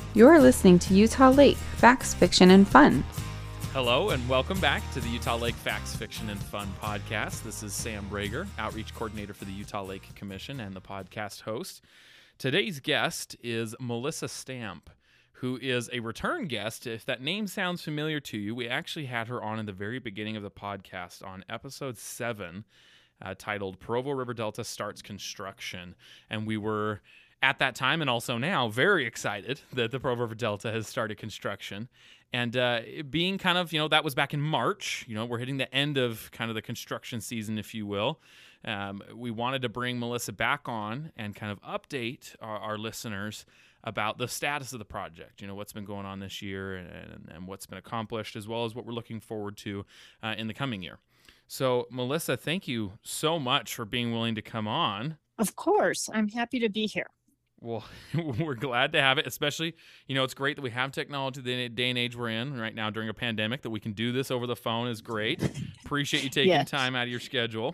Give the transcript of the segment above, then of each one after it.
You're listening to Utah Lake Facts, Fiction, and Fun. Hello, and welcome back to the Utah Lake Facts, Fiction, and Fun podcast. This is Sam Brager, Outreach Coordinator for the Utah Lake Commission and the podcast host. Today's guest is Melissa Stamp, who is a return guest. If that name sounds familiar to you, we actually had her on in the very beginning of the podcast on episode 7, titled Provo River Delta Starts Construction. And we were, at that time and also now, very excited that the Provo River Delta has started construction. And being kind of, that was back in March, we're hitting the end of kind of the construction season, if you will. We wanted to bring Melissa back on and kind of update our listeners about the status of the project, what's been going on this year and what's been accomplished, as well as what we're looking forward to in the coming year. So, Melissa, thank you so much for being willing to come on. Of course. I'm happy to be here. Well, we're glad to have it, especially, it's great that we have technology the day and age we're in right now during a pandemic, that we can do this over the phone is great. Appreciate you taking time out of your schedule.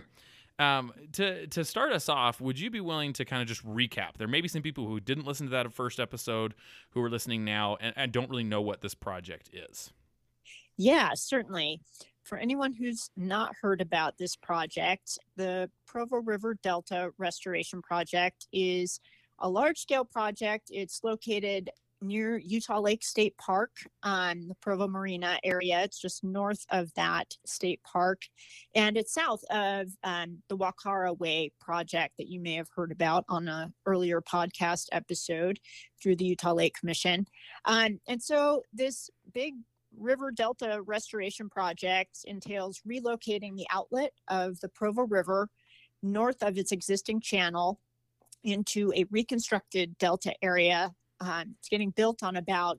To start us off, would you be willing to kind of just recap? There may be some people who didn't listen to that first episode who are listening now and don't really know what this project is. Yeah, certainly. For anyone who's not heard about this project, the Provo River Delta Restoration Project is a large-scale project. It's located near Utah Lake State Park, the Provo Marina area. It's just north of that state park, and it's south of the Wakara Way project that you may have heard about on an earlier podcast episode through the Utah Lake Commission. And so this big River Delta Restoration Project entails relocating the outlet of the Provo River north of its existing channel into a reconstructed delta area. It's getting built on about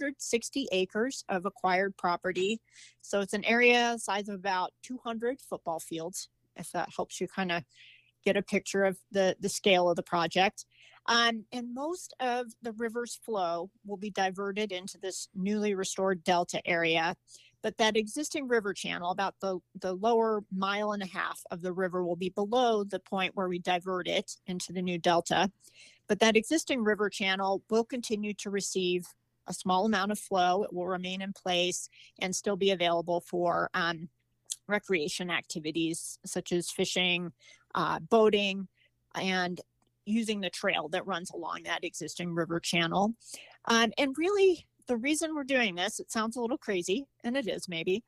260 acres of acquired property. So it's an area size of about 200 football fields, if that helps you kind of get a picture of the scale of the project. And most of the river's flow will be diverted into this newly restored delta area. But that existing river channel, about the lower 1.5 miles of the river, will be below the point where we divert it into the new delta. But that existing river channel will continue to receive a small amount of flow. It will remain in place and still be available for recreation activities such as fishing, boating, and using the trail that runs along that existing river channel. And really, the reason we're doing this, it sounds a little crazy, and it is maybe,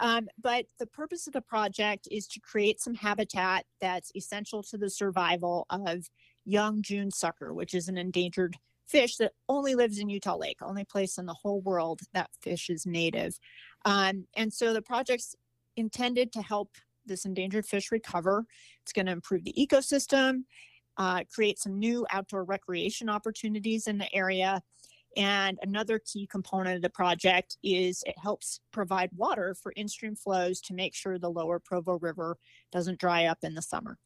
but the purpose of the project is to create some habitat that's essential to the survival of young June sucker, which is an endangered fish that only lives in Utah Lake, only place in the whole world that fish is native. And so the project's intended to help this endangered fish recover. It's going to improve the ecosystem, create some new outdoor recreation opportunities in the area. And another key component of the project is it helps provide water for in-stream flows to make sure the lower Provo River doesn't dry up in the summer.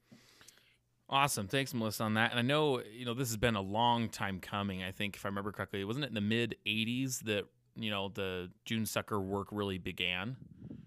Awesome. Thanks, Melissa, on that. And I know, this has been a long time coming. I think, if I remember correctly, wasn't it in the mid-'80s that, the June sucker work really began?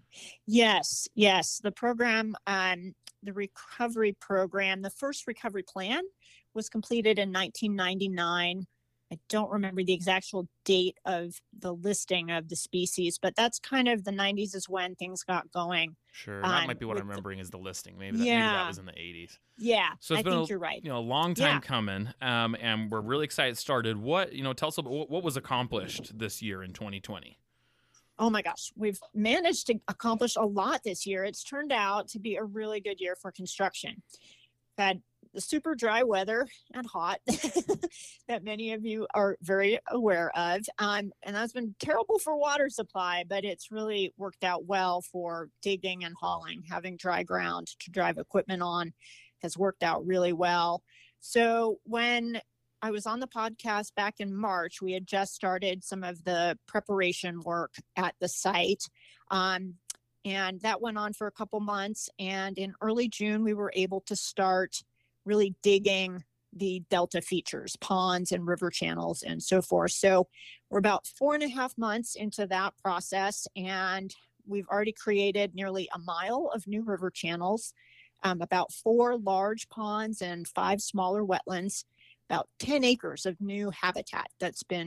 Yes. The program, the recovery program, the first recovery plan was completed in 1999. I don't remember the actual date of the listing of the species, but that's kind of the 90s is when things got going. Sure, that might be what I'm remembering is the listing. Maybe that was in the 80s. Yeah, so it's I think you're right. A long time coming, and we're really excited it started. What, tell us about what was accomplished this year in 2020. Oh my gosh, we've managed to accomplish a lot this year. It's turned out to be a really good year for construction. We've had the super dry weather and hot that many of you are very aware of. And that's been terrible for water supply, but it's really worked out well for digging and hauling. Having dry ground to drive equipment on has worked out really well. So when I was on the podcast back in March, we had just started some of the preparation work at the site. And that went on for a couple months. And in early June, we were able to start really digging the delta features, ponds and river channels and so forth. So we're about 4.5 months into that process, and we've already created nearly 1 mile of new river channels, about 4 large ponds and 5 smaller wetlands, about 10 acres of new habitat that's been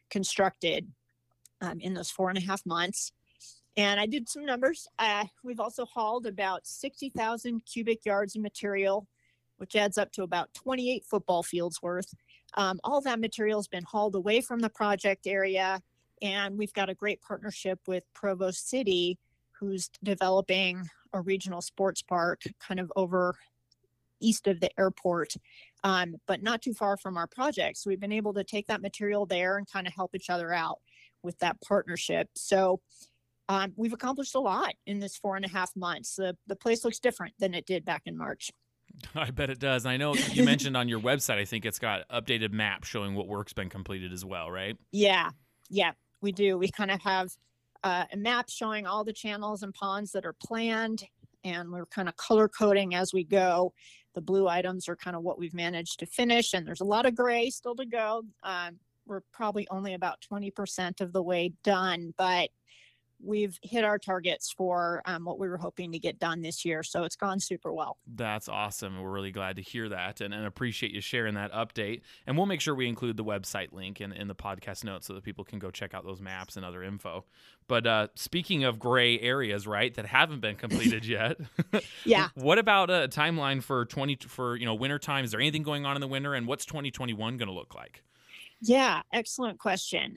constructed in those 4.5 months. And I did some numbers. We've also hauled about 60,000 cubic yards of material, which adds up to about 28 football fields worth. All that material has been hauled away from the project area. And we've got a great partnership with Provo City, who's developing a regional sports park kind of over east of the airport, but not too far from our project. So we've been able to take that material there and kind of help each other out with that partnership. So we've accomplished a lot in this 4.5 months. The place looks different than it did back in March. I bet it does. And I know you mentioned on your website, I think it's got updated maps showing what work's been completed as well, right? Yeah, we do. We kind of have a map showing all the channels and ponds that are planned, and we're kind of color coding as we go. The blue items are kind of what we've managed to finish, and there's a lot of gray still to go. We're probably only about 20% of the way done, but we've hit our targets for what we were hoping to get done this year. So it's gone super well. That's awesome. We're really glad to hear that and appreciate you sharing that update. And we'll make sure we include the website link in the podcast notes so that people can go check out those maps and other info. But speaking of gray areas, right, that haven't been completed yet. Yeah. What about a timeline for winter time? Is there anything going on in the winter, and what's 2021 going to look like? Yeah, excellent question.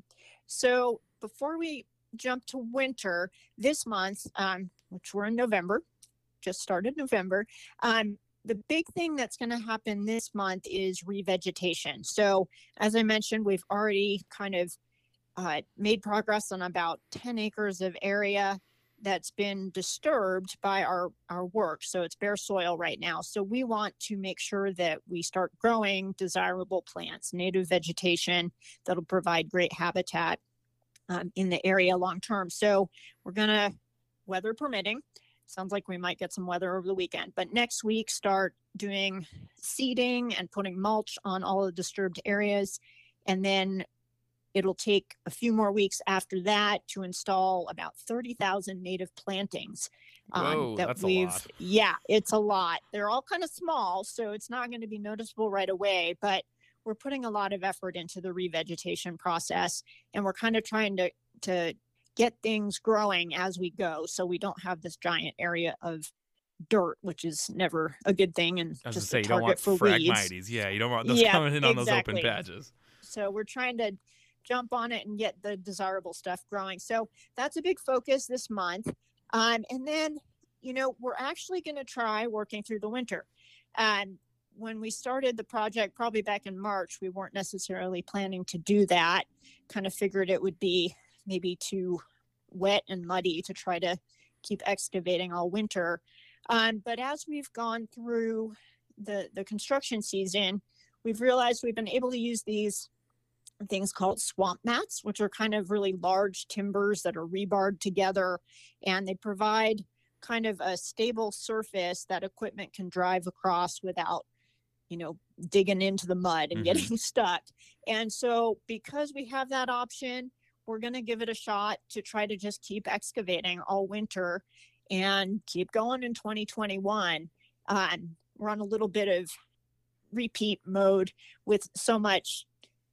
So before we jump to winter this month, which we're in November, just started November, the big thing that's going to happen this month is revegetation. So as I mentioned, we've already kind of made progress on about 10 acres of area that's been disturbed by our work. So it's bare soil right now. So we want to make sure that we start growing desirable plants, native vegetation that'll provide great habitat in the area long term. So we're going to, weather permitting, sounds like we might get some weather over the weekend, but next week start doing seeding and putting mulch on all the disturbed areas. And then it'll take a few more weeks after that to install about 30,000 native plantings. Whoa, that's a lot. Yeah, it's a lot. They're all kind of small, so it's not going to be noticeable right away, but we're putting a lot of effort into the revegetation process, and we're kind of trying to get things growing as we go, so we don't have this giant area of dirt, which is never a good thing, and just a target for weeds. Phragmites. Yeah, you don't want those coming in on those open patches. So we're trying to jump on it and get the desirable stuff growing. So that's a big focus this month. And then, we're actually going to try working through the winter. When we started the project, probably back in March, we weren't necessarily planning to do that. Kind of figured it would be maybe too wet and muddy to try to keep excavating all winter. But as we've gone through the construction season, we've realized we've been able to use these things called swamp mats, which are kind of really large timbers that are rebarred together, and they provide kind of a stable surface that equipment can drive across without digging into the mud and getting stuck. And so because we have that option, we're going to give it a shot to try to just keep excavating all winter and keep going in 2021. We're on a little bit of repeat mode with so much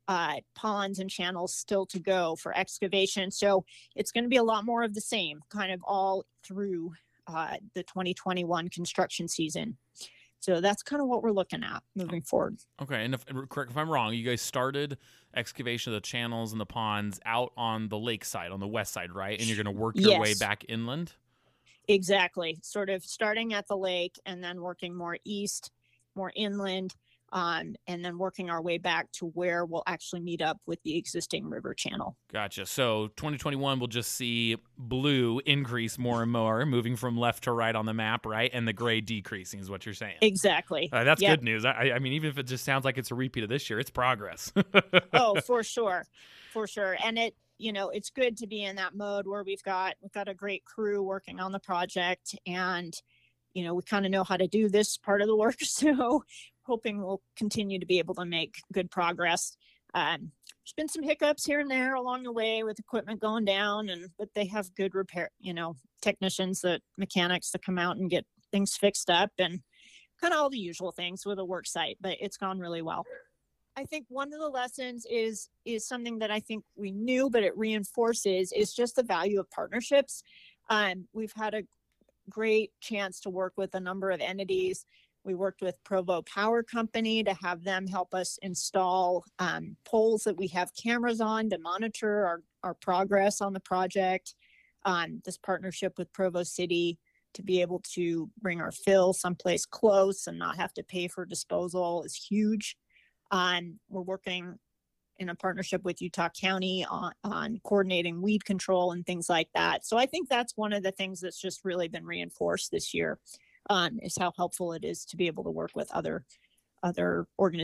ponds and channels still to go for excavation. So it's going to be a lot more of the same, kind of all through the 2021 construction season. So that's kind of what we're looking at moving forward. Okay, and correct if I'm wrong, you guys started excavation of the channels and the ponds out on the lake side, on the west side, right? And you're going to work your way back inland? Exactly. Sort of starting at the lake and then working more east, more inland, and then working our way back to where we'll actually meet up with the existing river channel. Gotcha. So 2021, we'll just see blue increase more and more, moving from left to right on the map, right? And the gray decreasing is what you're saying. Exactly. That's good news. I mean, even if it just sounds like it's a repeat of this year, it's progress. Oh, for sure. For sure. And it's good to be in that mode where we've got a great crew working on the project, and, we kind of know how to do this part of the work. So hoping we'll continue to be able to make good progress. There's been some hiccups here and there along the way with equipment going down, but they have good repair, technicians, mechanics that come out and get things fixed up, and kind of all the usual things with a work site, but it's gone really well. I think one of the lessons is something that I think we knew, but it reinforces is just the value of partnerships. We've had a great chance to work with a number of entities. We worked with Provo Power Company to have them help us install poles that we have cameras on to monitor our progress on the project. This partnership with Provo City to be able to bring our fill someplace close and not have to pay for disposal is huge. We're working in a partnership with Utah County on coordinating weed control and things like that. So I think that's one of the things that's just really been reinforced this year, is how helpful it is to be able to work with other organizations